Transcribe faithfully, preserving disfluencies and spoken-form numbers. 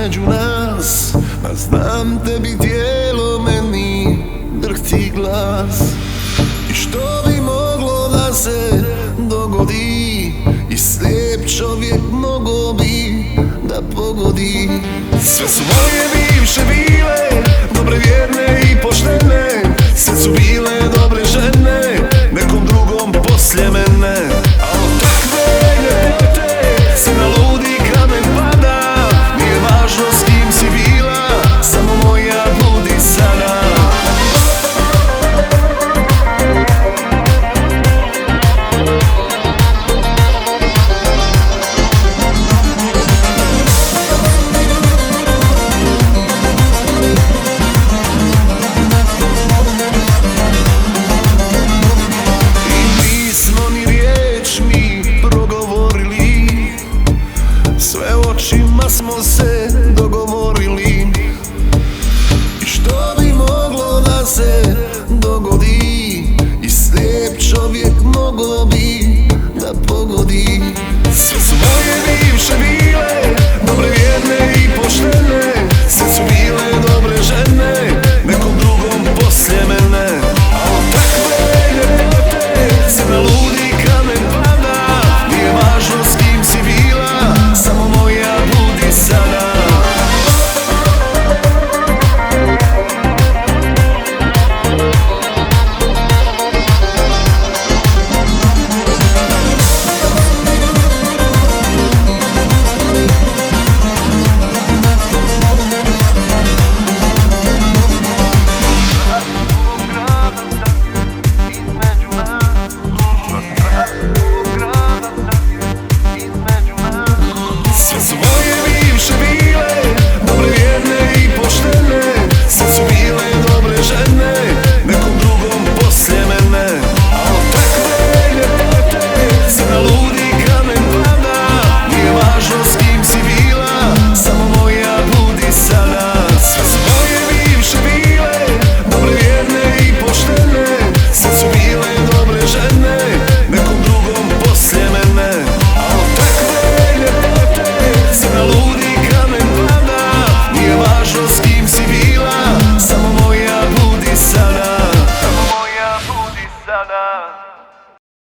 među nas, a znam tebi tijelo, meni drhti glas. I što bi moglo da se dogodi, i slijep čovjek mogo bi da pogodi. Sve su moje bivše bile dobre vijesti,